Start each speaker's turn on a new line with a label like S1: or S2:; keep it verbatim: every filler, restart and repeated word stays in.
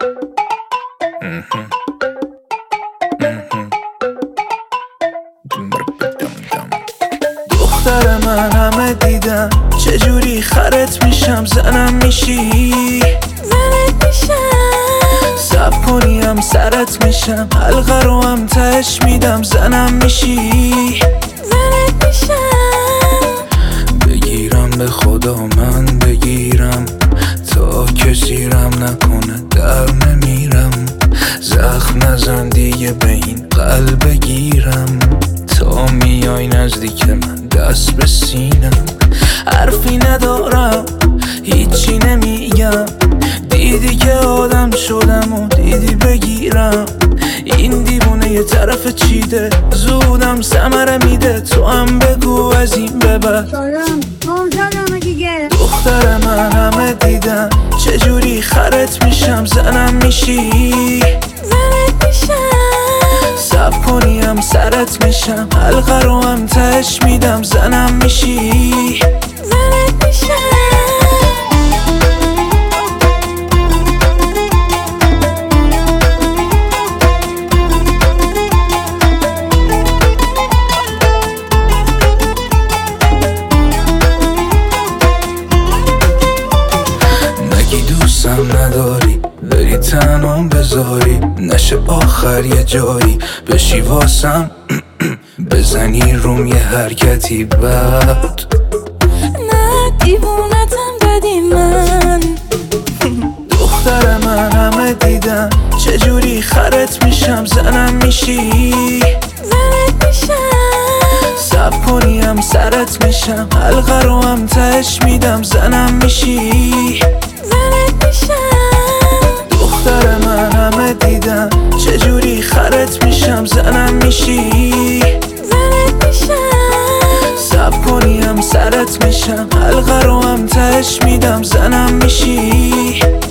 S1: دختر من همه دیدم چجوری خرت میشم زنم میشی
S2: زنت میشم
S1: سب کنیم سرت میشم حلقه رو هم تهش میدم زنم میشی
S2: زنت میشم
S1: بگیرم به خدا من بگیرم تا کسیرم نکنه در نمیرم زخم نزن دیگه به این قلب بگیرم تا میای نزدیک من دست به سینم حرفی ندارم هیچی نمیگم دیدی که آدم شدم و دیدی بگیرم این دیوونه یه طرف چیده زودم ثمره میده تو هم بگو از این ببر دختر من همه دیدم چجوری خرت میشم زنم میشی
S2: زنت میشم
S1: سب کنیم سرت میشم حلقه رو هم تهش میدم زنم میشی
S2: زنت میشم
S1: دوستم نداری بری تنام بذاری نشه آخر یه جایی بشی واسم بزنی روم یه حرکتی بد
S2: نه دیوونتم دادی من
S1: دختر من همه دیدم چجوری خرت میشم زنم میشی
S2: زنت میشم
S1: سب کنیم سرت میشم حلقه رو هم تهش میدم زنم میشی
S2: زنت میشم
S1: دختر من همه دیدم چجوری خرت میشم زنم میشی
S2: زنت میشم
S1: سب کنیم سرت میشم حلقه رو هم تهش میدم زنم میشی